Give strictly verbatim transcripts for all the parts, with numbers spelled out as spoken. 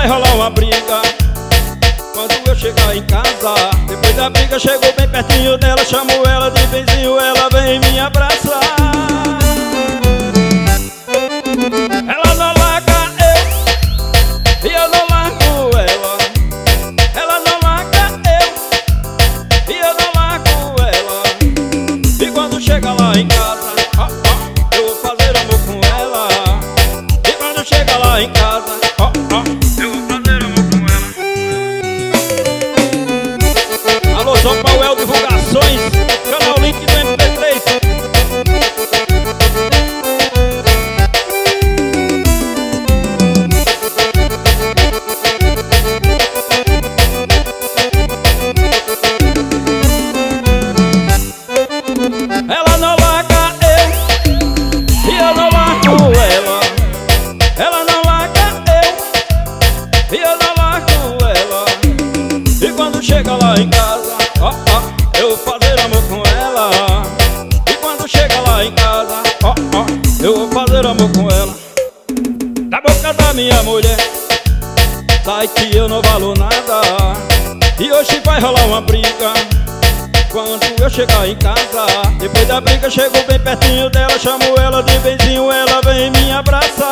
vai rolar uma briga quando eu chegar em casa. Depois da briga chegou bem pertinho dela, chamo ela de benzinho, ela vem me abraçar. Ela não larga eu, e eu não largo ela. Ela não larga eu, e eu não largo ela. E quando chega lá em casa, ó, ó, eu vou fazer amor com ela. E quando chega lá em casa, ó, ó, eu vou fazer amor com ela. Alô, São Paulo Divulgações, canal Link do M P três. Ela não larga eu, e eu não largo ela. Ela não larga eu, e eu não largo ela. E quando chega lá em casa, ó, ó, eu vou fazer amor com ela. E quando chega lá em casa, ó, ó, eu vou fazer amor com ela. Da boca da minha mulher sai que eu não valo nada. E hoje vai rolar uma briga quando eu chegar em casa. Depois da briga chegou bem pertinho dela, chamo ela de benzinho, ela vem me abraçar.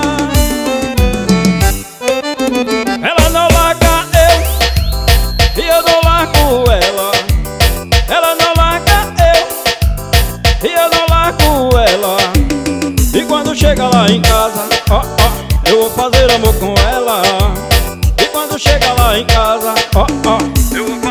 Ela não larga eu, e eu não largo ela. Ela não larga eu, e eu não largo ela. E quando chega lá em casa, ó, ó, eu vou fazer amor com ela. E quando chega lá em casa, ó, ó, eu vou